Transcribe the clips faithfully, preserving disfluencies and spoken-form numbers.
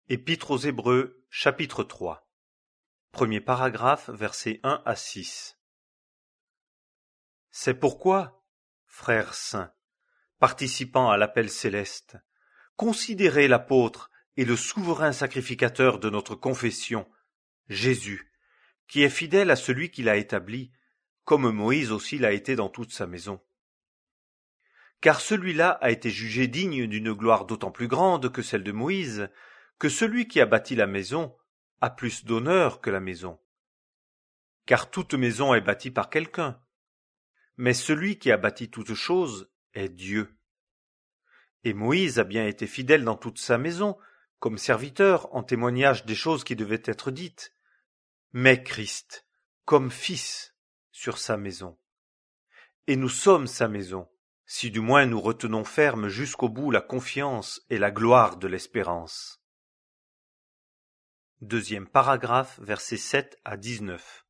Épître aux Hébreux, chapitre trois. Premier paragraphe, versets un à six. C'est pourquoi, frères saints, participant à l'appel céleste, considérez l'apôtre et le souverain sacrificateur de notre confession, Jésus, qui est fidèle à celui qui l'a établi, comme Moïse aussi l'a été dans toute sa maison. Car celui-là a été jugé digne d'une gloire d'autant plus grande que celle de Moïse, que celui qui a bâti la maison a plus d'honneur que la maison. Car toute maison est bâtie par quelqu'un, mais celui qui a bâti toute chose est Dieu. Et Moïse a bien été fidèle dans toute sa maison, comme serviteur en témoignage des choses qui devaient être dites, mais Christ, comme fils, sur sa maison. Et nous sommes sa maison, si du moins nous retenons ferme jusqu'au bout la confiance et la gloire de l'espérance. Deuxième paragraphe, versets sept à dix-neuf.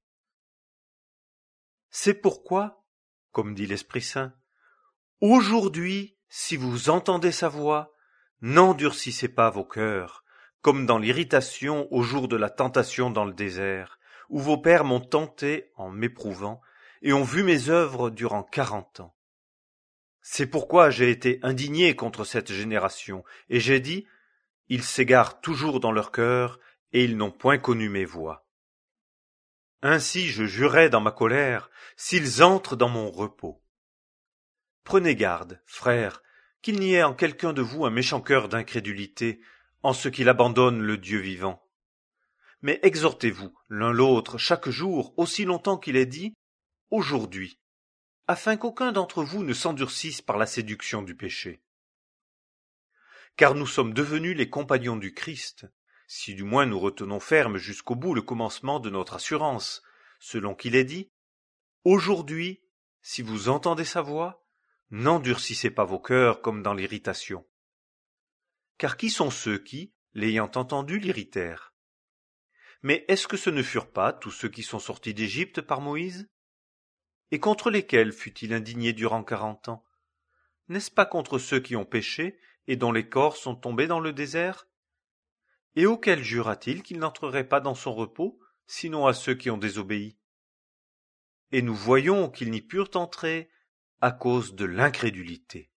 C'est pourquoi, comme dit l'Esprit Saint, aujourd'hui, si vous entendez sa voix, n'endurcissez pas vos cœurs, comme dans l'irritation au jour de la tentation dans le désert, où vos pères m'ont tenté en m'éprouvant et ont vu mes œuvres durant quarante ans. C'est pourquoi j'ai été indigné contre cette génération, et j'ai dit, ils s'égarent toujours dans leur cœur, et ils n'ont point connu mes voies. Ainsi je jurais dans ma colère, s'ils entrent dans mon repos. Prenez garde, frères, qu'il n'y ait en quelqu'un de vous un méchant cœur d'incrédulité, en ce qu'il abandonne le Dieu vivant. Mais exhortez-vous l'un l'autre chaque jour, aussi longtemps qu'il est dit, aujourd'hui, afin qu'aucun d'entre vous ne s'endurcisse par la séduction du péché. Car nous sommes devenus les compagnons du Christ, si du moins nous retenons ferme jusqu'au bout le commencement de notre assurance, selon qu'il est dit, aujourd'hui, si vous entendez sa voix, n'endurcissez pas vos cœurs comme dans l'irritation. Car qui sont ceux qui, l'ayant entendu, l'irritèrent? Mais est-ce que ce ne furent pas tous ceux qui sont sortis d'Égypte par Moïse? Et contre lesquels fut-il indigné durant quarante ans? N'est-ce pas contre ceux qui ont péché et dont les corps sont tombés dans le désert? Et auquel jura-t-il qu'il n'entrerait pas dans son repos, sinon à ceux qui ont désobéi? Et nous voyons qu'ils n'y purent entrer à cause de l'incrédulité.